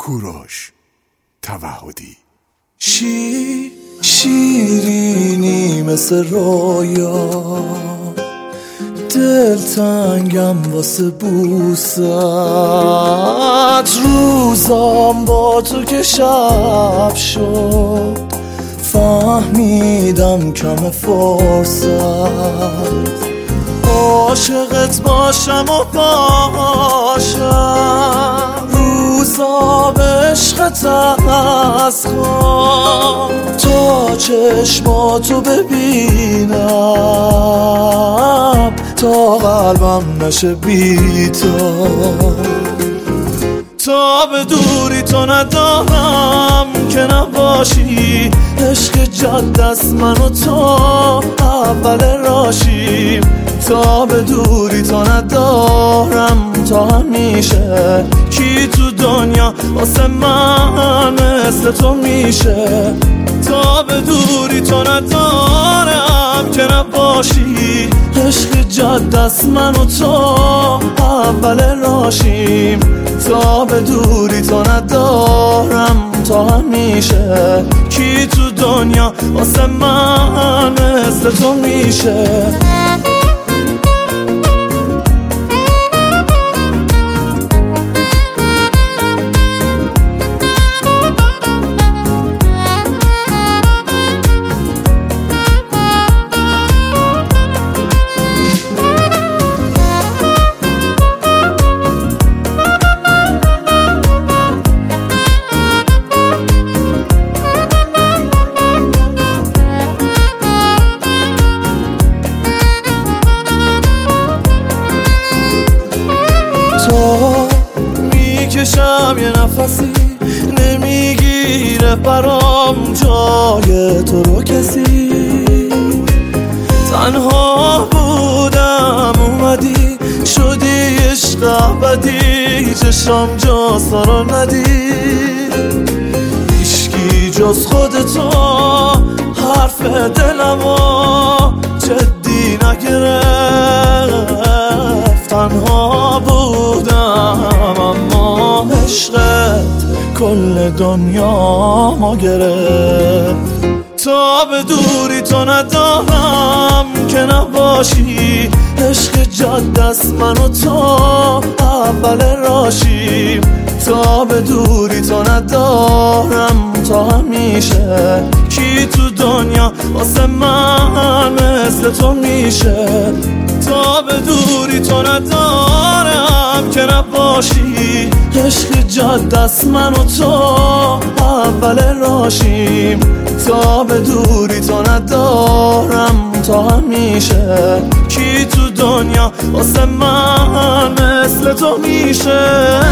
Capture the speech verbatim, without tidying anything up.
کوروش توحدی. شی شیرینی مثل رویا، دل تنگم واسه بوست، روزام با تو که شب شد فهمیدم کم فرصت، عاشقت باشم و باشم روزا به عشقت از خواب، تا چشماتو ببینم تا قلبم نشه بی تو، تا به دوری تو ندارم که نباشی، عشق جد است من و تو اول راشیم، تا به دوری تو ندارم تا همیشه، کی تو دنیا واسه من مثل تو میشه، تا به دوری تو ندارم که نباشی، عشق جد است من و تو اول راشیم، تا به دوری تو ندارم تا همیشه، کی تو دنیا واسه من مثل تو میشه. میکشم یه نفسی نمیگیره برام جای تو رو کسی، تنها بودم اومدی شدی عشق ابدی، چشم جا سارا ندی، هیچکی جز خودتو حرف دلمو جدی نگرفت، تنها بودم اما عشقت کل دنیا ما گرفت، تا به دوری تو ندارم که نباشی، عشق جد است من و تو اول راشیم، تا به دوری تو ندارم تا همیشه، کی تو دنیا واسه من مثل تو میشه، تا به دوری تو ندارم که نباشی، عشق جد است من و تو اول راشیم، تا به دوری تو ندارم تا همیشه، کی تو دنیا واسه من مثل تو میشه.